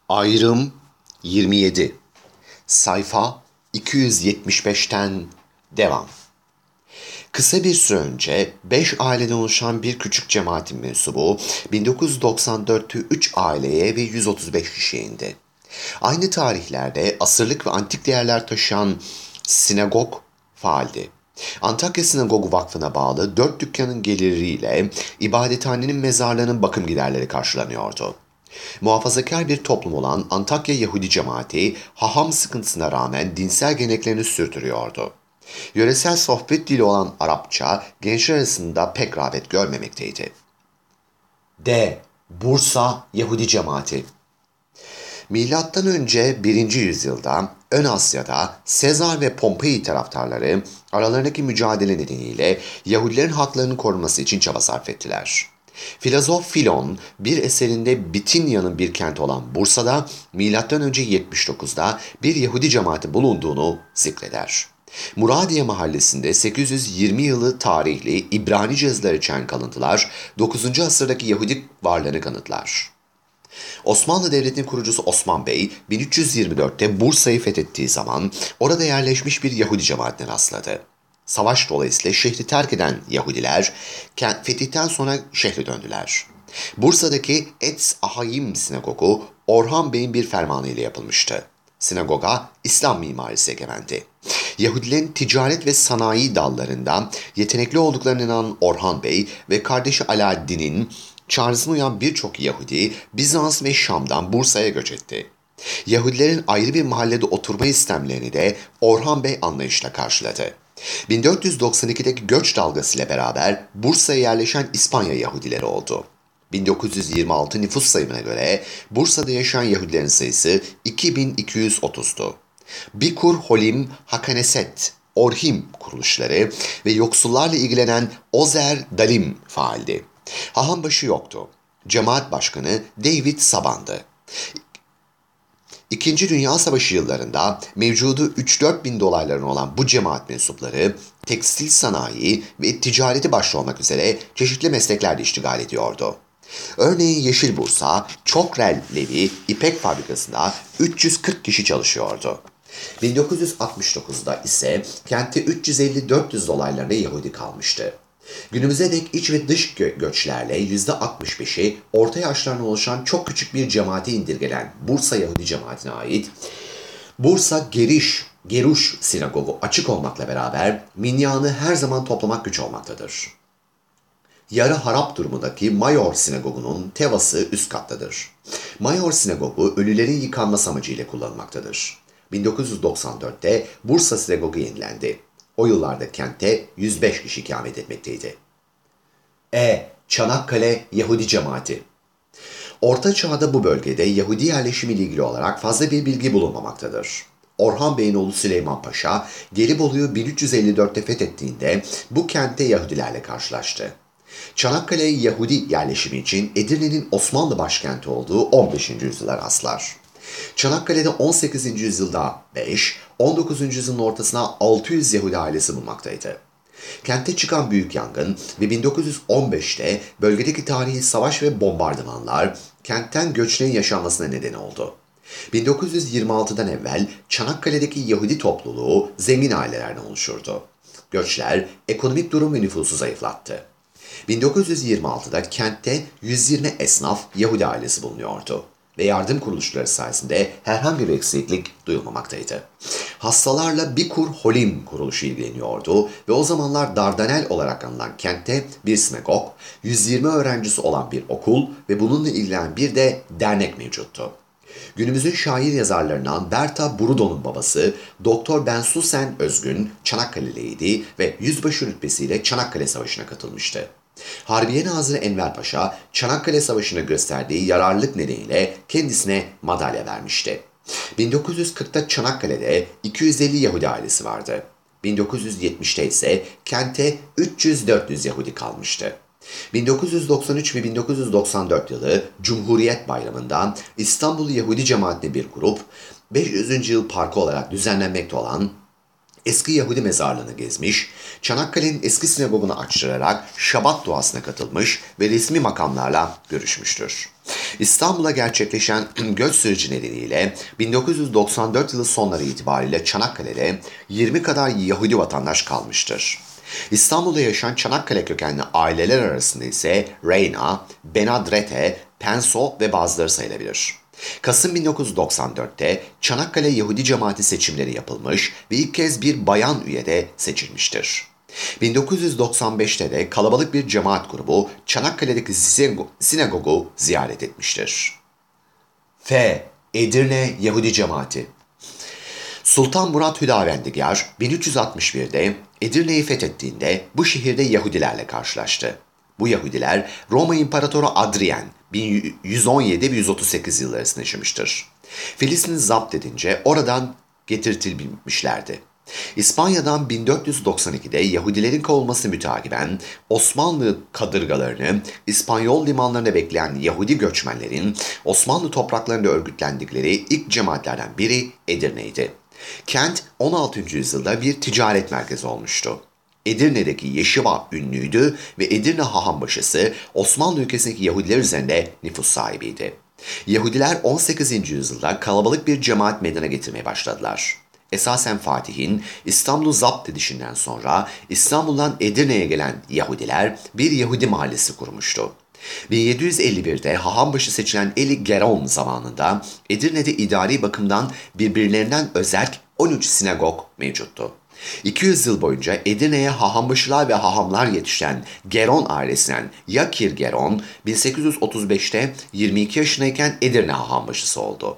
Ayrım 27. Sayfa 275'ten devam. Kısa bir süre önce 5 aileden oluşan bir küçük cemaatin mensubu 1994'te 3 aileye ve 135 kişiye indi. Aynı tarihlerde asırlık ve antik değerler taşıyan sinagog faaldi. Antakya Sinagogu Vakfı'na bağlı 4 dükkanın geliriyle ibadethanenin mezarlığının bakım giderleri karşılanıyordu. Muhafazakar bir toplum olan Antakya Yahudi cemaati, haham sıkıntısına rağmen dinsel geleneklerini sürdürüyordu. Yöresel sohbet dili olan Arapça, gençler arasında pek rağbet görmemekteydi. Bursa Yahudi cemaati. Milattan önce 1. yüzyılda Ön Asya'da Sezar ve Pompei taraftarları aralarındaki mücadele nedeniyle Yahudilerin haklarının korunması için çaba sarf ettiler. Filozof Filon bir eserinde Bitinya'nın bir kenti olan Bursa'da M.Ö. 79'da bir Yahudi cemaati bulunduğunu zikreder. Muradiye mahallesinde 820 yılı tarihli İbranice yazıları içeren kalıntılar 9. asırdaki Yahudi varlığını kanıtlar. Osmanlı Devleti'nin kurucusu Osman Bey 1324'te Bursa'yı fethettiği zaman orada yerleşmiş bir Yahudi cemaatine rastladı. Savaş dolayısıyla şehri terk eden Yahudiler fetihten sonra şehre döndüler. Bursa'daki Etz Ahayim Sinagogu Orhan Bey'in bir fermanıyla yapılmıştı. Sinagoga İslam mimarisi egemendi. Yahudilerin ticaret ve sanayi dallarında yetenekli olduklarına inanan Orhan Bey ve kardeşi Alaaddin'in çağrısına uyan birçok Yahudi Bizans ve Şam'dan Bursa'ya göç etti. Yahudilerin ayrı bir mahallede oturma istemlerini de Orhan Bey anlayışla karşıladı. 1492'deki göç dalgasıyla beraber Bursa'ya yerleşen İspanya Yahudileri oldu. 1926 nüfus sayımına göre Bursa'da yaşayan Yahudilerin sayısı 2230'du. Bikur Holim Hakaneset, Orhim kuruluşları ve yoksullarla ilgilenen Ozer Dalim faaldi. Hahambaşı yoktu. Cemaat başkanı David Saban'dı. İkinci Dünya Savaşı yıllarında mevcudu 3-4 bin dolarların olan bu cemaat mensupları tekstil sanayi ve ticareti başta olmak üzere çeşitli mesleklerde iştigal ediyordu. Örneğin Yeşil Bursa, Çokrel Levi İpek Fabrikası'nda 340 kişi çalışıyordu. 1969'da ise kentte 350-400 dolaylarında Yahudi kalmıştı. Günümüze dek iç ve dış göçlerle %65'i orta yaşlarına oluşan çok küçük bir cemaate indirgenen Bursa Yahudi cemaatine ait Bursa Geruş Sinagogu açık olmakla beraber minyanı her zaman toplamak güç olmaktadır. Yarı harap durumundaki Mayor Sinagogu'nun tevası üst kattadır. Mayor Sinagogu ölülerin yıkanması amacıyla kullanılmaktadır. 1994'te Bursa Sinagogu yenilendi. O yıllarda kentte 105 kişi ikamet etmekteydi. Çanakkale Yahudi cemaati. Orta Çağ'da bu bölgede Yahudi yerleşimiyle ilgili olarak fazla bir bilgi bulunmamaktadır. Orhan Bey'in oğlu Süleyman Paşa, Gelibolu'yu 1354'te fethettiğinde bu kentte Yahudilerle karşılaştı. Çanakkale Yahudi yerleşimi için Edirne'nin Osmanlı başkenti olduğu 15. yüzyıla rastlar. Çanakkale'de 18. yüzyılda 5, 19. yüzyılın ortasına 600 Yahudi ailesi bulunmaktaydı. Kente çıkan büyük yangın ve 1915'te bölgedeki tarihi savaş ve bombardımanlar kentten göçlerin yaşanmasına neden oldu. 1926'dan evvel Çanakkale'deki Yahudi topluluğu zengin ailelerden oluşurdu. Göçler ekonomik durum ve nüfusu zayıflattı. 1926'da kentte 120 esnaf Yahudi ailesi bulunuyordu ve yardım kuruluşları sayesinde herhangi bir eksiklik duyulmamaktaydı. Hastalarla Bikur Holim kuruluşu ilgileniyordu ve o zamanlar Dardanel olarak anılan kentte bir sinagog, 120 öğrencisi olan bir okul ve bununla ilgilenen bir de dernek mevcuttu. Günümüzün şair yazarlarından Berta Burudo'nun babası Doktor Bensusen Özgün Çanakkale'liydi ve yüzbaşı rütbesiyle Çanakkale Savaşı'na katılmıştı. Harbiye Nazırı Enver Paşa, Çanakkale Savaşı'na gösterdiği yararlılık nedeniyle kendisine madalya vermişti. 1940'ta Çanakkale'de 250 Yahudi ailesi vardı. 1970'te ise kente 300-400 Yahudi kalmıştı. 1993 ve 1994 yılı Cumhuriyet Bayramı'nda İstanbul Yahudi Cemaati'ne bir grup, 500. yıl parkı olarak düzenlenmekte olan Eski Yahudi mezarlığını gezmiş, Çanakkale'nin eski sinagogunu açtırarak Şabat duasına katılmış ve resmi makamlarla görüşmüştür. İstanbul'a gerçekleşen göç süreci nedeniyle 1994 yılı sonları itibariyle Çanakkale'de 20 kadar Yahudi vatandaş kalmıştır. İstanbul'da yaşayan Çanakkale kökenli aileler arasında ise Reyna, Benadrete, Penso ve bazıları sayılabilir. Kasım 1994'te Çanakkale Yahudi Cemaati seçimleri yapılmış ve ilk kez bir bayan üye de seçilmiştir. 1995'te de kalabalık bir cemaat grubu Çanakkale'deki sinagogu ziyaret etmiştir. F. Edirne Yahudi Cemaati. Sultan Murat Hüdavendigar 1361'de Edirne'yi fethettiğinde bu şehirde Yahudilerle karşılaştı. Bu Yahudiler Roma İmparatoru Adrian 1117-138 yılları arasında yaşamıştır. Filistin'i zapt edince oradan getirtilmişlerdi. İspanya'dan 1492'de Yahudilerin kovulması mütakiben Osmanlı kadırgalarını İspanyol limanlarında bekleyen Yahudi göçmenlerin Osmanlı topraklarında örgütlendikleri ilk cemaatlerden biri Edirne'ydi. Kent 16. yüzyılda bir ticaret merkezi olmuştu. Edirne'deki Yeşiva ünlüydü ve Edirne Hahambaşısı Osmanlı ülkesindeki Yahudiler üzerinde nüfus sahibiydi. Yahudiler 18. yüzyılda kalabalık bir cemaat meydana getirmeye başladılar. Esasen Fatih'in İstanbul'u zapt edişinden sonra İstanbul'dan Edirne'ye gelen Yahudiler bir Yahudi mahallesi kurmuştu. 1751'de Hahambaşı seçilen Eli Geron zamanında Edirne'de idari bakımdan birbirlerinden özerk 13 sinagog mevcuttu. 200 yıl boyunca Edirne'ye hahambaşılar ve hahamlar yetişen Geron ailesinden Yakir Geron 1835'te 22 yaşındayken Edirne hahambaşısı oldu.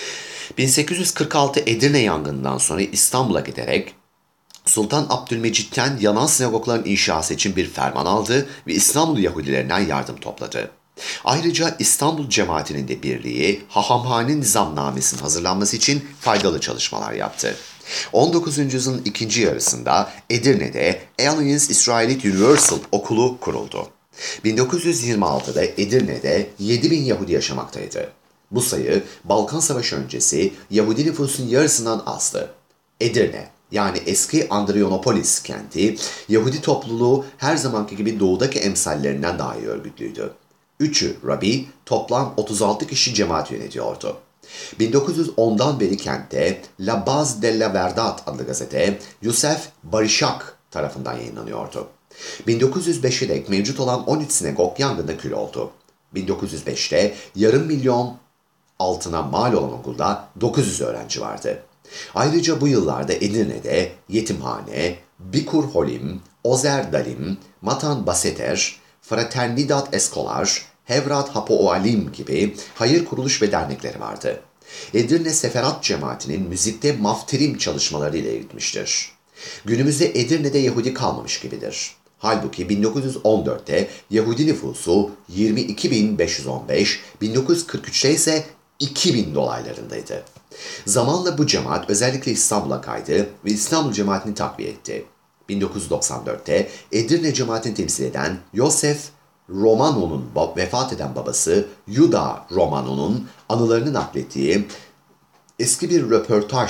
1846 Edirne yangından sonra İstanbul'a giderek Sultan Abdülmecit'ten yanan sinagogların inşası için bir ferman aldı ve İstanbul Yahudilerinden yardım topladı. Ayrıca İstanbul cemaatinin de birliği Hahamhane Nizamnamesi'nin hazırlanması için faydalı çalışmalar yaptı. 19. yüzyılın ikinci yarısında Edirne'de Alliance Israelite Universal Okulu kuruldu. 1926'da Edirne'de 7.000 Yahudi yaşamaktaydı. Bu sayı Balkan Savaşı öncesi Yahudi nüfusun yarısından azdı. Edirne, yani eski Andrianopolis kenti, Yahudi topluluğu her zamanki gibi doğudaki emsallerinden daha iyi örgütlüydü. Üçü Rabbi, toplam 36 kişi cemaat yönetiyordu. 1910'dan beri kentte La Base de la Verdad adlı gazete Yusef Barishak tarafından yayınlanıyordu. 1905'e dek mevcut olan 13 sinagog yangında kül oldu. 1905'te yarım milyon altına mal olan okulda 900 öğrenci vardı. Ayrıca bu yıllarda Edirne'de yetimhane, Bikur Holim, Ozer Dalim, Matan Baseter, Fraternidad Escolar, Hevrat Hapoalim gibi hayır kuruluş ve dernekleri vardı. Edirne Seferat cemaatinin müzikte maftirim çalışmalarıyla eğitmiştir. Günümüzde Edirne'de Yahudi kalmamış gibidir. Halbuki 1914'te Yahudi nüfusu 22.515, 1943'te ise 2000 dolaylarındaydı. Zamanla bu cemaat özellikle İstanbul'a kaydı ve İstanbul cemaatini takviye etti. 1994'te Edirne cemaatini temsil eden Yosef Romano'nun vefat eden babası Yuda Romano'nun anılarını naklettiği eski bir röportaj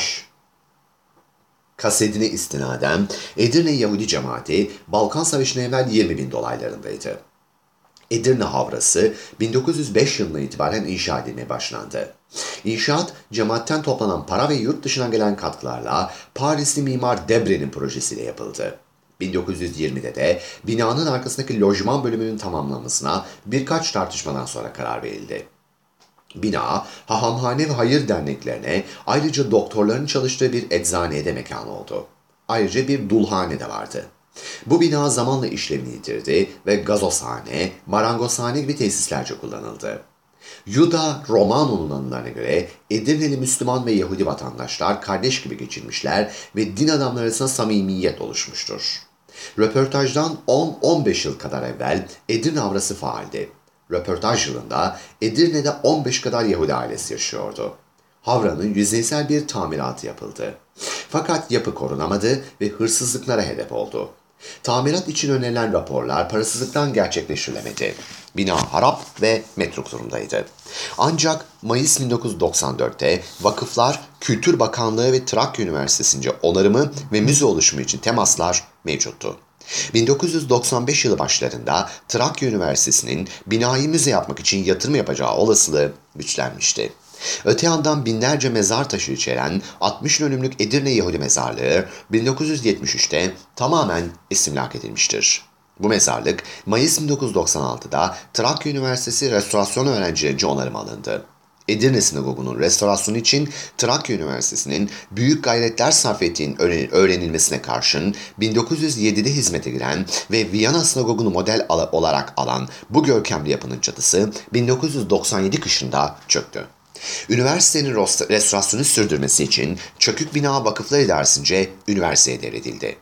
kasetine istinaden Edirne Yahudi cemaati Balkan Savaşı'na evvel 20.000 dolaylarındaydı. Edirne Havrası 1905 yılından itibaren inşa edilmeye başlandı. İnşaat, cemaatten toplanan para ve yurt dışından gelen katkılarla Parisli mimar Debre'nin projesiyle yapıldı. 1920'de de binanın arkasındaki lojman bölümünün tamamlanmasına birkaç tartışmadan sonra karar verildi. Bina, hahamhane ve hayır derneklerine, ayrıca doktorların çalıştığı bir eczaneye de mekan oldu. Ayrıca bir dulhane de vardı. Bu bina zamanla işlevini yitirdi ve gazozhane, marangozhane gibi tesislerce kullanıldı. Yuda Romano'nun anılarına göre Edirneli Müslüman ve Yahudi vatandaşlar kardeş gibi geçirmişler ve din adamları arasında samimiyet oluşmuştur. Röportajdan 10-15 yıl kadar evvel Edirne Havrası faaldi. Röportaj yılında Edirne'de 15 kadar Yahudi ailesi yaşıyordu. Havranın yüzeysel bir tamiratı yapıldı. Fakat yapı korunamadı ve hırsızlıklara hedef oldu. Tamirat için önerilen raporlar parasızlıktan gerçekleştirilemedi. Bina harap ve metruk durumdaydı. Ancak Mayıs 1994'te Vakıflar, Kültür Bakanlığı ve Trakya Üniversitesi'nce onarımı ve müze oluşumu için temaslar mevcuttu. 1995 yılı başlarında Trakya Üniversitesi'nin binayı müze yapmak için yatırım yapacağı olasılığı güçlenmişti. Öte yandan binlerce mezar taşı içeren 60 dönümlük Edirne Yahudi Mezarlığı 1973'te tamamen istimlak edilmiştir. Bu mezarlık Mayıs 1996'da Trakya Üniversitesi restorasyon öğrencilerince onarıma alındı. Edirne Sinagogu'nun restorasyonu için Trakya Üniversitesi'nin büyük gayretler sarf ettiğinin öğrenilmesine karşın 1907'de hizmete giren ve Viyana Sinagogu'nu model olarak alan bu görkemli yapının çatısı 1997 kışında çöktü. Üniversitenin restorasyonu sürdürmesi için çökük bina Vakıflar İdaresi'nce üniversiteye devredildi.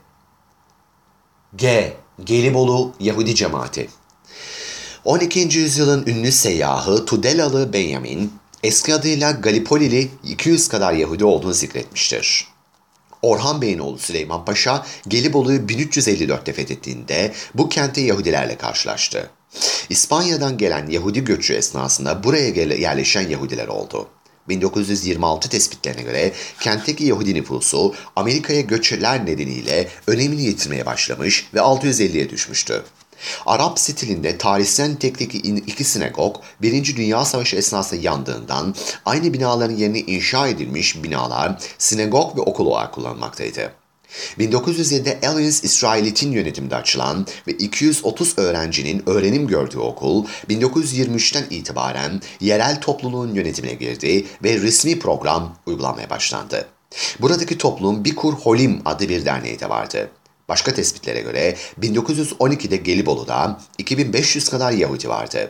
G. Gelibolu Yahudi Cemaati 12. yüzyılın ünlü seyyahı Tudelalı Benjamin, eski adıyla Galipolili 200 kadar Yahudi olduğunu zikretmiştir. Orhan Bey'in oğlu Süleyman Paşa, Gelibolu'yu 1354'te fethettiğinde bu kente Yahudilerle karşılaştı. İspanya'dan gelen Yahudi göçü esnasında buraya yerleşen Yahudiler oldu. 1926 tespitlerine göre kentteki Yahudi nüfusu Amerika'ya göçler nedeniyle önemini yitirmeye başlamış ve 650'ye düşmüştü. Arap stilinde tarihsel nitelikteki iki sinagog, 1. Dünya Savaşı esnasında yandığından aynı binaların yerine inşa edilmiş binalar sinagog ve okul olarak kullanılmaktaydı. 1907'de Elias İsrailit'in yönetiminde açılan ve 230 öğrencinin öğrenim gördüğü okul, 1923'ten itibaren yerel topluluğun yönetimine girdi ve resmi program uygulanmaya başlandı. Buradaki topluluğun Bikur Holim adlı bir derneği de vardı. Başka tespitlere göre 1912'de Gelibolu'da 2500 kadar Yahudi vardı.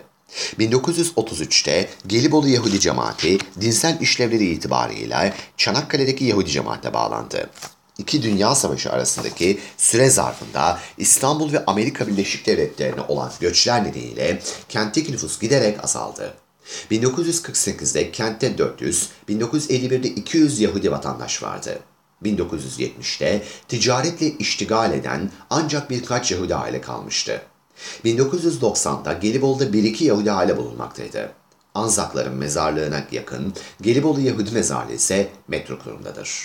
1933'te Gelibolu Yahudi Cemaati dinsel işlevleri itibarıyla Çanakkale'deki Yahudi Cemaat'e bağlandı. İki Dünya Savaşı arasındaki süre zarfında İstanbul ve Amerika Birleşik Devletleri'ne olan göçler nedeniyle kentteki nüfus giderek azaldı. 1948'de kentte 400, 1951'de 200 Yahudi vatandaş vardı. 1970'te ticaretle iştigal eden ancak birkaç Yahudi aile kalmıştı. 1990'da Gelibolu'da 1-2 Yahudi aile bulunmaktaydı. Anzakların mezarlığına yakın Gelibolu Yahudi Mezarlığı ise metruk durumdadır.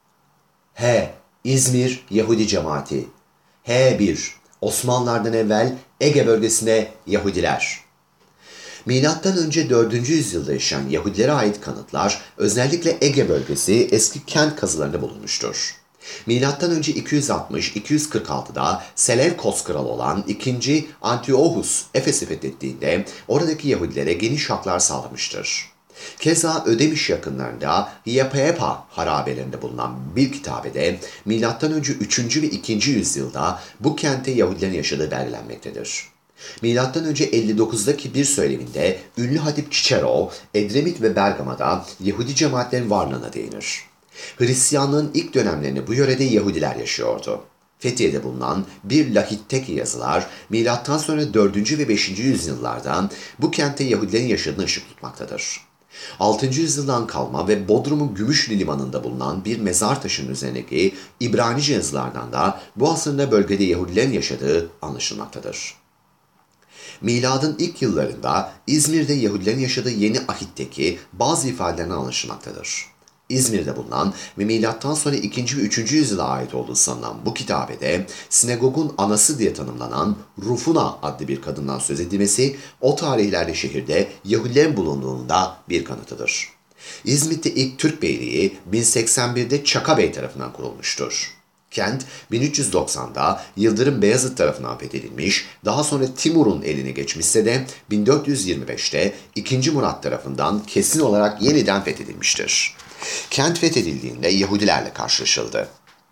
H. İzmir Yahudi Cemaati H1. Osmanlılardan evvel Ege bölgesinde Yahudiler. Milattan önce 4. yüzyılda yaşayan Yahudilere ait kanıtlar özellikle Ege bölgesi eski kent kazılarında bulunmuştur. Milattan önce 260-246'da Seleukos kralı olan 2. Antiochus Efes'i fethettiğinde oradaki Yahudilere geniş haklar sağlamıştır. Keza Ödemiş yakınlarında Hiyepepa harabelerinde bulunan bir kitabede M.Ö. 3. ve 2. yüzyılda bu kentte Yahudilerin yaşadığı belgelenmektedir. M.Ö. 59'daki bir söyleminde ünlü hatip Cicero, Edremit ve Bergama'da Yahudi cemaatlerin varlığına değinir. Hristiyanlığın ilk dönemlerinde bu yörede Yahudiler yaşıyordu. Fethiye'de bulunan bir Lahitteki yazılar, milattan sonra 4. ve 5. yüzyıllardan bu kentte Yahudilerin yaşadığını ışık tutmaktadır. 6. yüzyıldan kalma ve Bodrum'un Gümüşlü limanında bulunan bir mezar taşının üzerindeki İbranice yazılardan da bu asırda bölgede Yahudilerin yaşadığı anlaşılmaktadır. Miladın ilk yıllarında İzmir'de Yahudilerin yaşadığı Yeni Ahit'teki bazı ifadelerine anlaşılmaktadır. İzmir'de bulunan ve milattan sonra 2. ve 3. yüzyıla ait olduğu sanılan bu kitabede sinagogun anası diye tanımlanan Rufuna adlı bir kadından söz edilmesi o tarihlerde şehirde Yahudilerin bulunduğunda bir kanıtıdır. İzmit'te ilk Türk beyliği 1081'de Çaka Bey tarafından kurulmuştur. Kent 1390'da Yıldırım Beyazıt tarafından fethedilmiş, daha sonra Timur'un eline geçmişse de 1425'te 2. Murat tarafından kesin olarak yeniden fethedilmiştir. Kent fethedildiğinde Yahudilerle karşılaşıldı.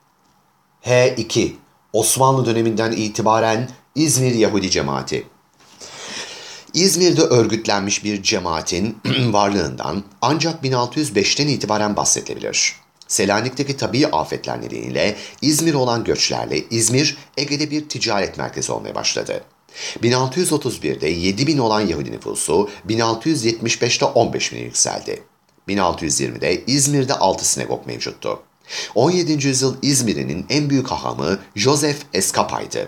H2. Osmanlı döneminden itibaren İzmir Yahudi Cemaati. İzmir'de örgütlenmiş bir cemaatin varlığından ancak 1605'ten itibaren bahsedilebilir. Selanik'teki tabii afetler nedeniyle İzmir'e olan göçlerle İzmir, Ege'de bir ticaret merkezi olmaya başladı. 1631'de 7.000 olan Yahudi nüfusu 1675'te 15.000'e yükseldi. 1620'de İzmir'de 6 sinagog mevcuttu. 17. yüzyıl İzmir'in en büyük hahamı Joseph Escapa'ydı.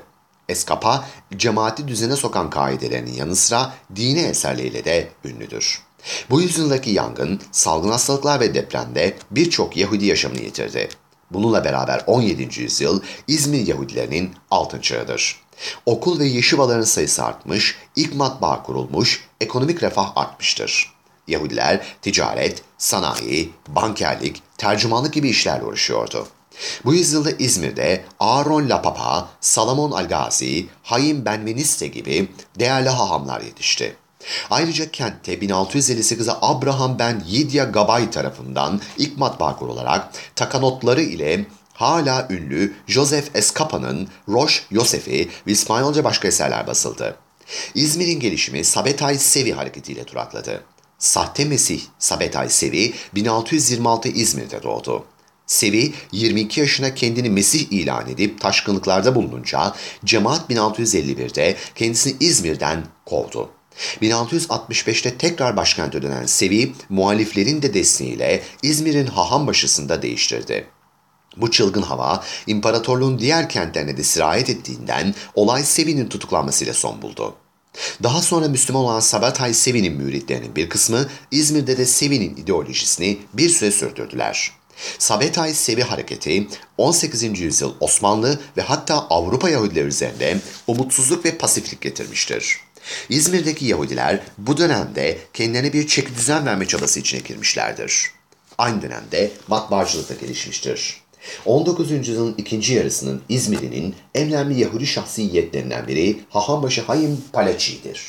Eskapa, cemaati düzene sokan kaidelerinin yanı sıra dini eserleriyle de ünlüdür. Bu yüzyıldaki yangın, salgın hastalıklar ve depremde birçok Yahudi yaşamını yitirdi. Bununla beraber 17. yüzyıl İzmir Yahudilerinin altın çağıdır. Okul ve yeşivaların sayısı artmış, ilk matbaa kurulmuş, ekonomik refah artmıştır. Yahudiler ticaret, sanayi, bankerlik, tercümanlık gibi işlerle uğraşıyordu. Bu yüzyılda İzmir'de Aaron Lapapa, Salomon Algazi, Haim Benveniste gibi değerli hahamlar yetişti. Ayrıca kentte 1658'de Abraham ben Yidya Gabay tarafından ilk matbaa kurularak takanotları ile hala ünlü Joseph Escapa'nın Rosh Yosef'i ve İspanyolca başka eserler basıldı. İzmir'in gelişimi Sabetay Sevi hareketiyle durakladı. Sahte Mesih Sabetay Sevi 1626 İzmir'de doğdu. Sevi 22 yaşına kendini Mesih ilan edip taşkınlıklarda bulununca cemaat 1651'de kendisini İzmir'den kovdu. 1665'te tekrar başkente dönen Sevi, muhaliflerin de desteğiyle İzmir'in Hahambaşı'sında değiştirdi. Bu çılgın hava, imparatorluğun diğer kentlerine de sirayet ettiğinden olay Sevi'nin tutuklanmasıyla son buldu. Daha sonra Müslüman olan Sabetay Sevi'nin müritlerinin bir kısmı İzmir'de de Sevi'nin ideolojisini bir süre sürdürdüler. Sabetay Sevi hareketi 18. yüzyıl Osmanlı ve hatta Avrupa Yahudileri üzerinde umutsuzluk ve pasiflik getirmiştir. İzmir'deki Yahudiler bu dönemde kendilerine bir çekidüzen verme çabası içine girmişlerdir. Aynı dönemde matbaacılık da gelişmiştir. 19. yüzyılın ikinci yarısının İzmir'inin en önemli Yahudi şahsiyetlerinden biri Hahambaşı Haim Palachi'dir.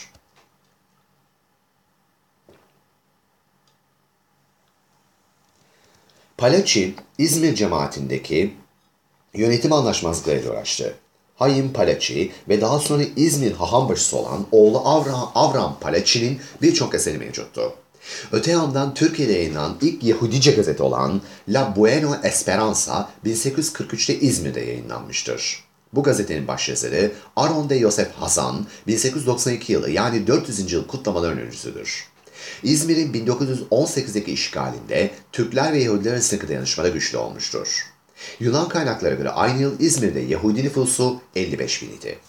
Palachi, İzmir cemaatindeki yönetim anlaşmazlıklarıyla uğraştı. Haim Palachi ve daha sonra İzmir Hahambaşısı olan oğlu Avram Palachi'nin birçok eseri mevcuttu. Öte yandan Türkiye'de yayınlanan ilk Yahudice gazete olan La Buena Esperanza 1843'te İzmir'de yayınlanmıştır. Bu gazetenin başyazarı Aron de Yosef Hazan 1892 yılı yani 400. yıl kutlamaların öncüsüdür. İzmir'in 1918'deki işgalinde Türkler ve Yahudiler arasındaki dayanışmada güçlü olmuştur. Yunan kaynaklara göre aynı yıl İzmir'de Yahudi nüfusu 55 bin idi.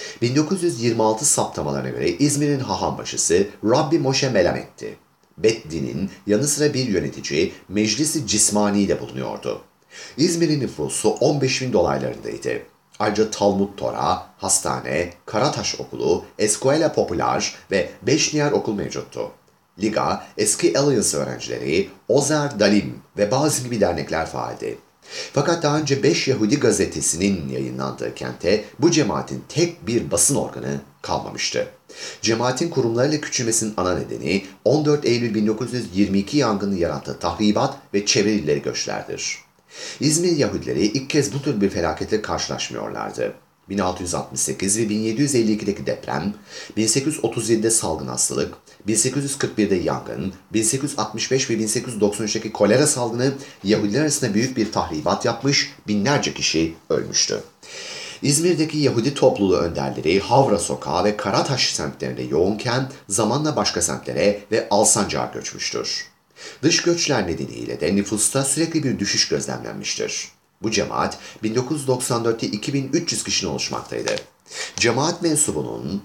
1926 saptamalarına göre İzmir'in hahambaşısı Rabbi Moshe Melamet'ti. Bet Din'in yanı sıra bir yönetici Meclisi Cismani de bulunuyordu. İzmir'in nüfusu 15 bin dolaylarındaydı. Ayrıca Talmud Tora, hastane, Karataş Okulu, Escuela Popular ve 5 diğer okul mevcuttu. Liga, eski Alliance öğrencileri, Ozer Dalim ve bazı gibi dernekler faaldi. Fakat daha önce 5 Yahudi gazetesinin yayınlandığı kente bu cemaatin tek bir basın organı kalmamıştı. Cemaatin kurumlarıyla küçülmesinin ana nedeni 14 Eylül 1922 yangını yarattığı tahribat ve çevre illeri göçlerdir. İzmir Yahudileri ilk kez bu tür bir felaketle karşılaşmıyorlardı. 1668 ve 1752'deki deprem, 1837'de salgın hastalık, 1841'de yangın, 1865 ve 1893'teki kolera salgını Yahudiler arasında büyük bir tahribat yapmış, binlerce kişi ölmüştü. İzmir'deki Yahudi topluluğu önderleri Havra Sokağı ve Karataş semtlerinde yoğunken zamanla başka semtlere ve Alsancak'a göçmüştür. Dış göçler nedeniyle de nüfusta sürekli bir düşüş gözlemlenmiştir. Bu cemaat 1994'te 2300 kişiden oluşmaktaydı. Cemaat mensubunun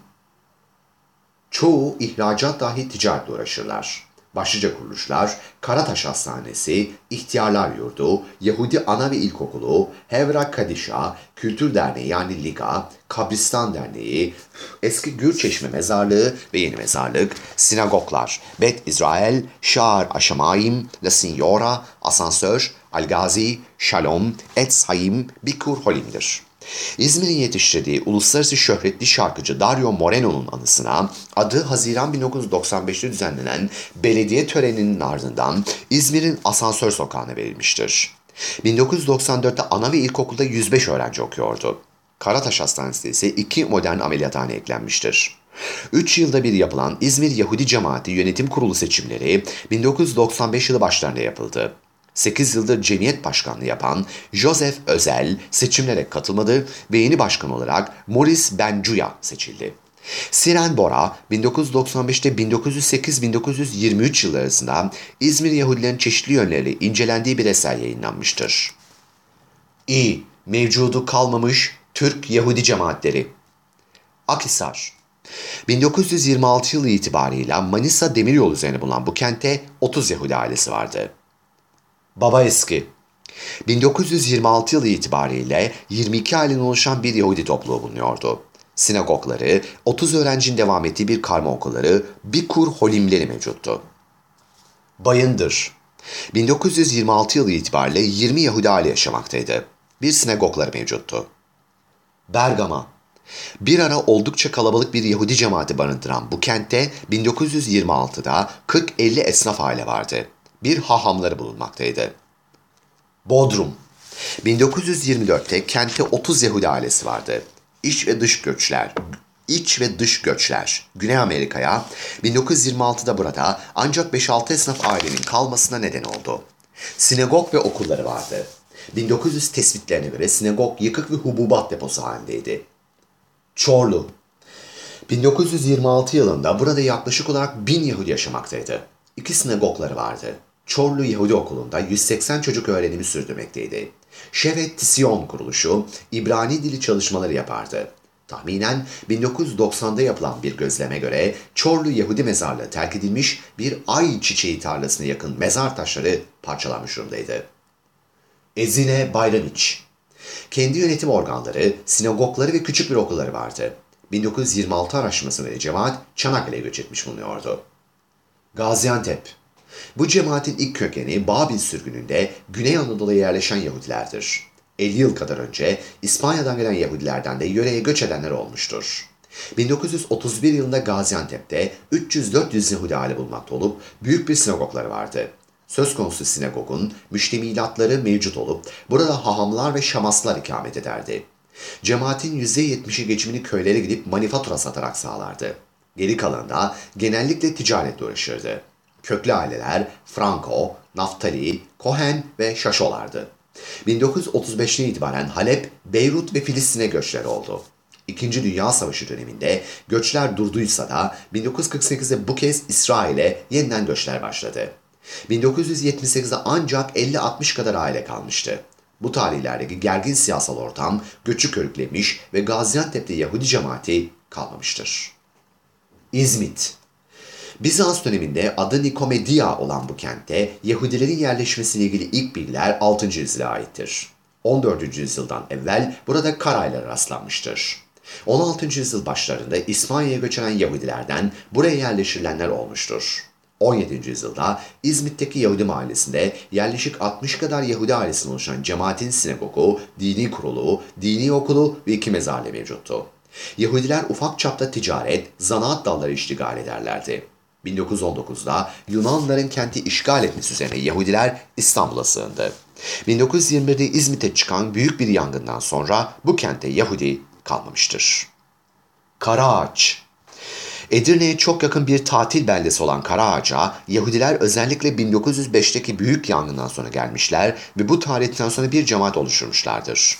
çoğu ihracat dahi ticaretle uğraşırlar. Başlıca kuruluşlar Karataş Hastanesi, İhtiyarlar Yurdu, Yahudi Ana ve İlkokulu, Hevra Kadişa, Kültür Derneği yani Liga, Kabristan Derneği, Eski Gürçeşme Mezarlığı ve Yeni Mezarlık, sinagoglar, Bet İsrail, Şar Aşamayim, La Signora, Asansör, Algazi, Shalom, Etz Haim, Bikur Holim'dir. İzmir'in yetiştirdiği uluslararası şöhretli şarkıcı Dario Moreno'nun anısına adı Haziran 1995'te düzenlenen belediye töreninin ardından İzmir'in Asansör Sokağı'na verilmiştir. 1994'te ana ve ilkokulda 105 öğrenci okuyordu. Karataş Hastanesi'de ise 2 modern ameliyathane eklenmiştir. 3 yılda bir yapılan İzmir Yahudi Cemaati Yönetim Kurulu seçimleri 1995 yılı başlarında yapıldı. 8 yıldır cemiyet başkanlığı yapan Joseph Özel seçimlere katılmadı ve yeni başkan olarak Maurice Benjuya seçildi. Siren Bora 1995'te 1908-1923 yılları arasında İzmir Yahudilerin çeşitli yönleriyle incelendiği bir eser yayınlanmıştır. Mevcudu kalmamış Türk Yahudi cemaatleri. Akhisar. 1926 yılı itibarıyla Manisa Demiryolu üzerine bulunan bu kentte 30 Yahudi ailesi vardı. Babaeski. 1926 yılı itibariyle 22 aileden oluşan bir Yahudi topluluğu bulunuyordu. Sinagogları, 30 öğrencinin devam ettiği bir karma okulları, bir kur holimleri mevcuttu. Bayındır. 1926 yılı itibariyle 20 Yahudi aile yaşamaktaydı. Bir sinagogları mevcuttu. Bergama. Bir ara oldukça kalabalık bir Yahudi cemaati barındıran bu kentte 1926'da 40-50 esnaf aile vardı. Bir hahamları bulunmaktaydı. Bodrum. 1924'te kentte 30 Yahudi ailesi vardı. İç ve dış göçler Güney Amerika'ya 1926'da burada ancak 5-6 esnaf ailenin kalmasına neden oldu. Sinagog ve okulları vardı. 1900 tespitlerine göre sinagog yıkık ve hububat deposu halindeydi. Çorlu. 1926 yılında burada yaklaşık olarak 1000 Yahudi yaşamaktaydı. 2 sinagogları vardı. Çorlu Yahudi Okulu'nda 180 çocuk öğrenimi sürdürmekteydi. Shevet Tzion kuruluşu İbrani dili çalışmaları yapardı. Tahminen 1990'da yapılan bir gözleme göre Çorlu Yahudi mezarlığı terk edilmiş bir ay çiçeği tarlasına yakın mezar taşları parçalanmış durumdaydı. Ezine Bayramiç. Kendi yönetim organları, sinagogları ve küçük bir okulları vardı. 1926 araştırmasına göre cemaat Çanakkale'ye göç etmiş bulunuyordu. Gaziantep. Bu cemaatin ilk kökeni Babil sürgününde Güney Anadolu'ya yerleşen Yahudilerdir. 50 yıl kadar önce İspanya'dan gelen Yahudilerden de yöreye göç edenler olmuştur. 1931 yılında Gaziantep'te 300-400 Yahudi aile bulunmakta olup büyük bir sinagogları vardı. Söz konusu sinagogun müştemilatları mevcut olup burada hahamlar ve şamaslar ikamet ederdi. Cemaatin %70'i geçimini köylere gidip manifatura satarak sağlardı. Geri kalanında genellikle ticaretle uğraşırdı. Köklü aileler Franco, Naftali, Cohen ve Şaşolardı. 1935'ten itibaren Halep, Beyrut ve Filistin'e göçler oldu. İkinci Dünya Savaşı döneminde göçler durduysa da 1948'de bu kez İsrail'e yeniden göçler başladı. 1978'de ancak 50-60 kadar aile kalmıştı. Bu tarihlerdeki gergin siyasal ortam göçü körüklemiş ve Gaziantep'te Yahudi cemaati kalmamıştır. İzmit. Bizans döneminde adı Nikomedia olan bu kentte Yahudilerin yerleşmesiyle ilgili ilk bilgiler 6. yüzyıla aittir. 14. yüzyıldan evvel burada Karaylara rastlanmıştır. 16. yüzyıl başlarında İspanya'ya göç eden Yahudilerden buraya yerleştirilenler olmuştur. 17. yüzyılda İzmit'teki Yahudi mahallesinde yerleşik 60 kadar Yahudi ailesinden oluşan cemaatin sinagogu, dini kurulu, dini okulu ve 2 mezarlığı mevcuttu. Yahudiler ufak çapta ticaret, zanaat dalları iştigal ederlerdi. 1919'da Yunanlıların kenti işgal etmesi üzerine Yahudiler İstanbul'a sığındı. 1921'de İzmit'e çıkan büyük bir yangından sonra bu kentte Yahudi kalmamıştır. Karaağaç. Edirne'ye çok yakın bir tatil beldesi olan Karaağaç'a Yahudiler özellikle 1905'teki büyük yangından sonra gelmişler ve bu tarihten sonra bir cemaat oluşturmuşlardır.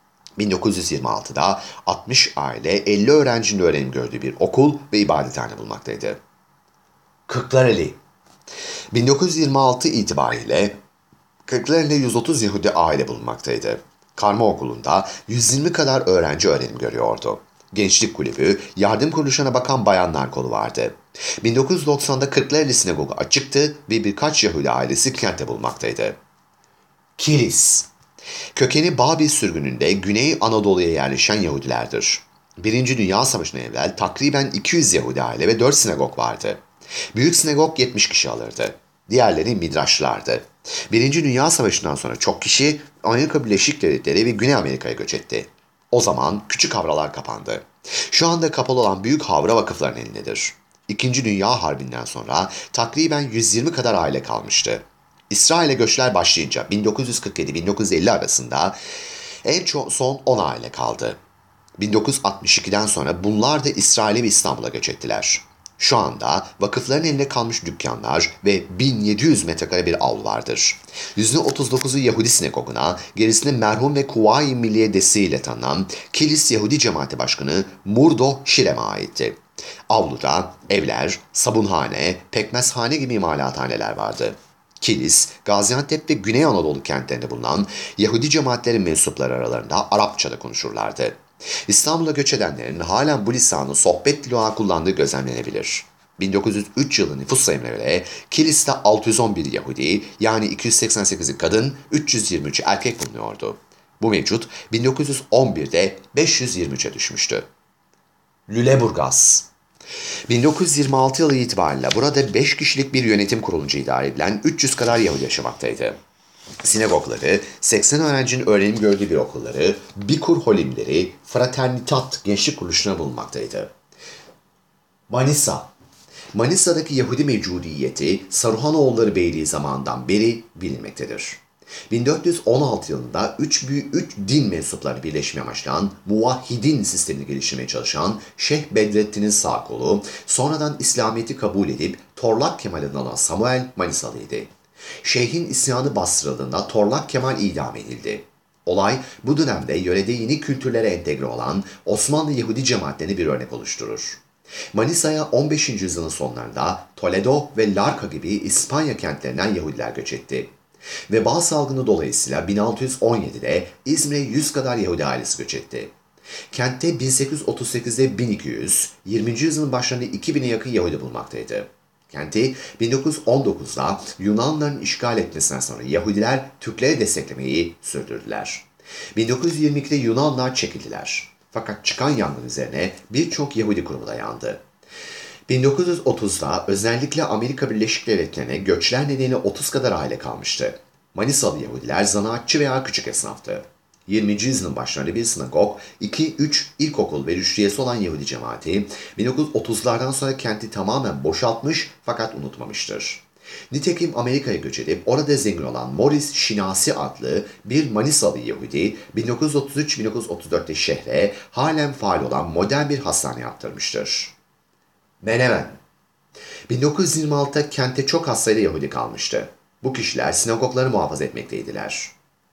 1926'da 60 aile 50 öğrencinin öğrenim gördüğü bir okul ve ibadethane bulmaktaydı. Kırklareli. 1926 itibariyle Kırklareli'de 130 Yahudi aile bulunmaktaydı. Karma okulunda 120 kadar öğrenci öğrenim görüyordu. Gençlik kulübü, yardım kuruluşuna bakan bayanlar kolu vardı. 1990'da Kırklareli Sinagogu açıktı ve birkaç Yahudi ailesi kentte bulunmaktaydı. Kilis. Kökeni Babil sürgününde Güney Anadolu'ya yerleşen Yahudilerdir. Birinci Dünya Savaşı'na evvel takriben 200 Yahudi aile ve 4 sinagog vardı. Büyük sinagog 70 kişi alırdı. Diğerleri midraşlardı. Birinci Dünya Savaşı'ndan sonra çok kişi Amerika Birleşik Devletleri ve Güney Amerika'ya göç etti. O zaman küçük havralar kapandı. Şu anda kapalı olan büyük havra vakıfların elindedir. İkinci Dünya Harbi'nden sonra takriben 120 kadar aile kalmıştı. İsrail'e göçler başlayınca 1947-1950 arasında en çok son 10 aile kaldı. 1962'den sonra bunlar da İsrail'e ve İstanbul'a göç ettiler. Şu anda vakıfların elinde kalmış dükkanlar ve 1700 metrekare bir avlu vardır. %39'u Yahudi sinagoguna, gerisini merhum ve Kuvayi Milliye desteğiyle tanınan Kilis Yahudi Cemaati Başkanı Murdo Şirem'e aitti. Avluda evler, sabunhane, pekmezhane gibi imalathaneler vardı. Kilis, Gaziantep ve Güney Anadolu kentlerinde bulunan Yahudi cemaatlerin mensupları aralarında Arapçada konuşurlardı. İstanbul'a göç edenlerin halen bu lisanı sohbet dili olarak kullandığı gözlemlenebilir. 1903 yılı nüfus sayımına göre Kilis'te 611 Yahudi, yani 288'i kadın, 323 erkek bulunuyordu. Bu mevcut 1911'de 523'e düşmüştü. Lüleburgaz 1926 yılı itibariyle burada 5 kişilik bir yönetim kurulunca idare edilen 300 kadar Yahudi yaşamaktaydı. Sinagogları, 80 öğrencinin öğrenim gördüğü bir okulları, Bikur Holimleri, Fraternitat gençlik kuruluşuna bulunmaktaydı. Manisa'daki Yahudi mevcudiyeti Saruhanoğulları Beyliği zamanından beri bilinmektedir. 1416 yılında 3 din mensupları birleşmeye amaçlayan Muvahhidin sistemini geliştirmeye çalışan Şeyh Bedrettin'in sağ kolu, sonradan İslamiyet'i kabul edip Torlak Kemal adını alan Samuel Manisalıydı. Şeyh'in isyanı bastırıldığında Torlak Kemal idam edildi. Olay bu dönemde yörede yeni kültürlere entegre olan Osmanlı Yahudi cemaatlerini bir örnek oluşturur. Manisa'ya 15. yüzyılın sonlarında Toledo ve Larca gibi İspanya kentlerinden Yahudiler göç etti. Veba salgını dolayısıyla 1617'de İzmir'e 100 kadar Yahudi ailesi göç etti. Kentte 1838'de 1200, 20. yüzyılın başlarında 2000'e yakın Yahudi bulunmaktaydı. Kenti 1919'da Yunanlıların işgal etmesinden sonra Yahudiler Türkleri desteklemeyi sürdürdüler. 1922'de Yunanlılar çekildiler. Fakat çıkan yangın üzerine birçok Yahudi kurumu da yandı. 1930'da özellikle Amerika Birleşik Devletleri'ne göçler nedeniyle 30 kadar aile kalmıştı. Manisalı Yahudiler zanaatçı veya küçük esnaftı. 20. yüzyılın başlarında bir sinagog, 2-3 ilkokul ve rüştiyesi olan Yahudi cemaati 1930'lardan sonra kenti tamamen boşaltmış fakat unutmamıştır. Nitekim Amerika'ya göç edip orada zengin olan Morris Şinasi adlı bir Manisalı Yahudi 1933-1934'te şehre halen faal olan modern bir hastane yaptırmıştır. Menemen 1926'da kente çok az sayıda Yahudi kalmıştı. Bu kişiler sinagogları muhafaza etmekteydiler.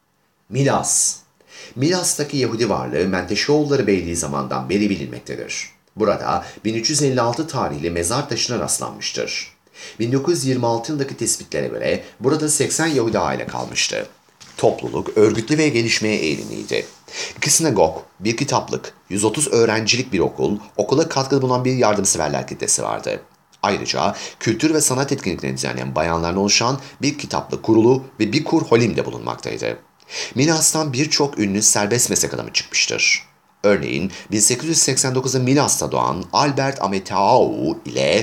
Milas'taki Yahudi varlığı Menteşeoğulları Beyliği zamandan beri bilinmektedir. Burada 1356 tarihli mezar taşına rastlanmıştır. 1926 yılındaki tespitlere göre burada 80 Yahudi aile kalmıştı. Topluluk örgütlü ve gelişmeye eğilimliydi. 2 sinagog, 1 kitaplık, 130 öğrencilik bir okul, okula katkıda bulunan bir yardımseverler kitlesi vardı. Ayrıca kültür ve sanat etkinliklerini düzenleyen bayanlardan oluşan bir kitaplık kurulu ve bir kur holim de bulunmaktaydı. Milas'tan birçok ünlü serbest meslek adamı çıkmıştır. Örneğin 1889'da Milas'ta doğan Albert Ameteau ile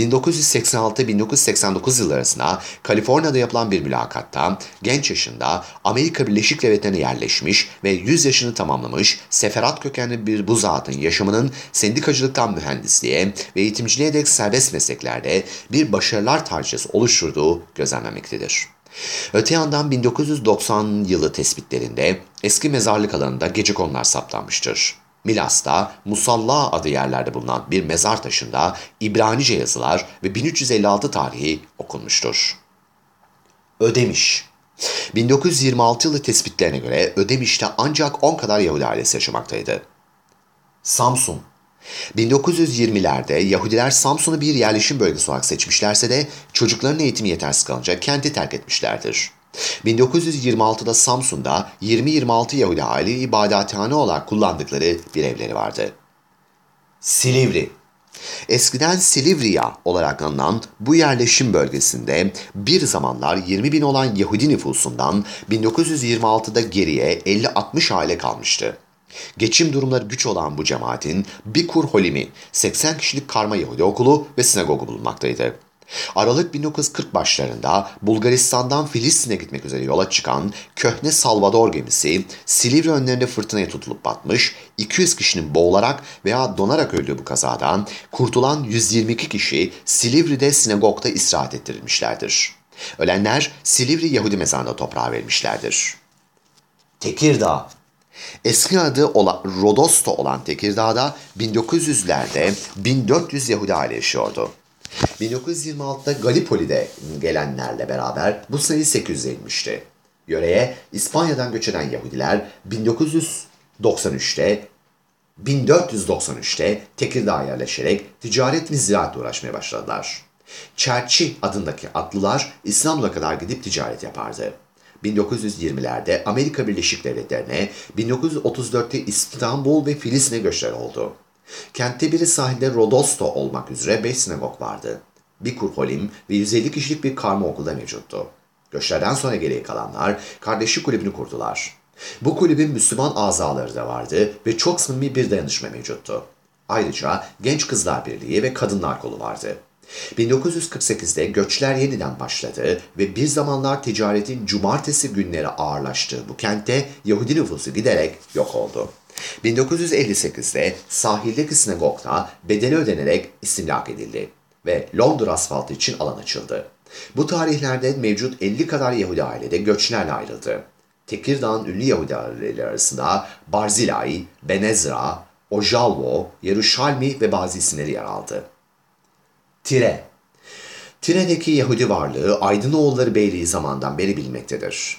1986-1989 yılları arasında Kaliforniya'da yapılan bir mülakatta genç yaşında Amerika Birleşik Devletleri'ne yerleşmiş ve 100 yaşını tamamlamış Seferat kökenli bir bu zatın yaşamının sendikacılıktan mühendisliğe ve eğitimciliğe dek serbest mesleklerde bir başarılar tarihçesi oluşturduğu gözlemlenmektedir. Öte yandan 1990 yılı tespitlerinde eski mezarlık alanında gecekondular saptanmıştır. Milas'ta Musalla adı yerlerde bulunan bir mezar taşında İbranice yazılar ve 1356 tarihi okunmuştur. Ödemiş 1926 yılı tespitlerine göre Ödemiş'te ancak 10 kadar Yahudi ailesi yaşamaktaydı. Samsun 1920'lerde Yahudiler Samsun'u bir yerleşim bölgesi olarak seçmişlerse de çocukların eğitimi yetersiz kalınca kenti terk etmişlerdir. 1926'da Samsun'da 20-26 Yahudi aile ibadethane olarak kullandıkları bir evleri vardı. Silivri Eskiden Silivriya olarak anılan bu yerleşim bölgesinde bir zamanlar 20 bin olan Yahudi nüfusundan 1926'da geriye 50-60 aile kalmıştı. Geçim durumları güç olan bu cemaatin Bikur Holimi, 80 kişilik karma Yahudi okulu ve sinagogu bulunmaktaydı. Aralık 1940 başlarında Bulgaristan'dan Filistin'e gitmek üzere yola çıkan köhne Salvador gemisi Silivri önlerinde fırtınaya tutulup batmış, 200 kişinin boğularak veya donarak öldüğü bu kazadan kurtulan 122 kişi Silivri'de sinagogda istirahat ettirilmişlerdir. Ölenler Silivri Yahudi mezarına toprağa verilmişlerdir. Tekirdağ Eski adı Rodosto olan Tekirdağ'da 1900'lerde 1400 Yahudi aile yaşıyordu. 1926'da Gallipoli'de gelenlerle beraber bu sayı 800'e inmişti. Yöreye İspanya'dan göç eden Yahudiler 1493'te Tekirdağ'a yerleşerek ticaret ve ziraatle uğraşmaya başladılar. Çerçi adındaki atlılar İstanbul'a kadar gidip ticaret yapardı. 1920'lerde Amerika Birleşik Devletleri'ne, 1934'te İstanbul ve Filistin'e göçler oldu. Kentte biri sahilde Rodosto olmak üzere 5 sinagog vardı. Bir kurholim ve 150 kişilik bir karma okulda mevcuttu. Göçlerden sonra geriye kalanlar Kardeşlik Kulübü'nü kurdular. Bu kulübün Müslüman azaları da vardı ve çok samimi bir dayanışma mevcuttu. Ayrıca Genç Kızlar Birliği ve Kadınlar Kolu vardı. 1948'de göçler yeniden başladı ve bir zamanlar ticaretin cumartesi günleri ağırlaştığı bu kentte Yahudi nüfusu giderek yok oldu. 1958'de sahildeki sinagogda bedeli ödenerek istimlak edildi ve Londra asfaltı için alan açıldı. Bu tarihlerde mevcut 50 kadar Yahudi ailede göçlerle ayrıldı. Tekirdağ'ın ünlü Yahudi aileleri arasında Barzilai, Ben Ezra, Ojalvo, Yeruşalmi ve bazı isimleri yer aldı. Tire. Tire'deki Yahudi varlığı Aydınoğulları Beyliği zamandan beri bilinmektedir.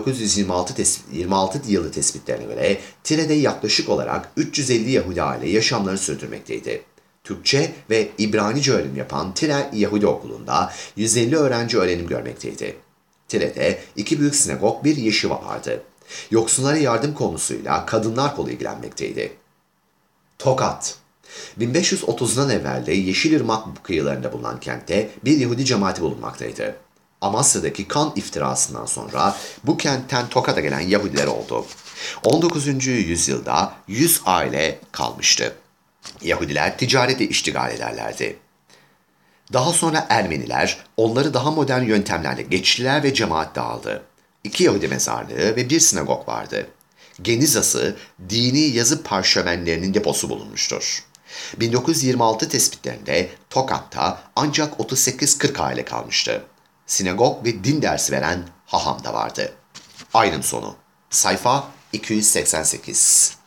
1926 yılı tespitlerine göre Tire'de yaklaşık olarak 350 Yahudi aile yaşamlarını sürdürmekteydi. Türkçe ve İbranice öğrenim yapan Tire Yahudi Okulu'nda 150 öğrenci öğrenim görmekteydi. Tire'de 2 büyük sinagog, bir yeşiva vardı. Yoksullara yardım konusuyla Kadınlar Kolu ilgilenmekteydi. Tokat. 1530'dan evvel de Yeşilırmak kıyılarında bulunan kentte bir Yahudi cemaati bulunmaktaydı. Amasya'daki kan iftirasından sonra bu kentten Tokat'a gelen Yahudiler oldu. 19. yüzyılda 100 aile kalmıştı. Yahudiler ticarete iştigal ederlerdi. Daha sonra Ermeniler onları daha modern yöntemlerle geçtiler ve cemaat dağıldı. 2 Yahudi mezarlığı ve bir sinagog vardı. Genizası, dini yazı parşömenlerinin deposu bulunmuştur. 1926 tespitlerinde Tokat'ta ancak 38-40 aile kalmıştı. Sinagog ve din dersi veren haham da vardı. Ayrım sonu. Sayfa 288.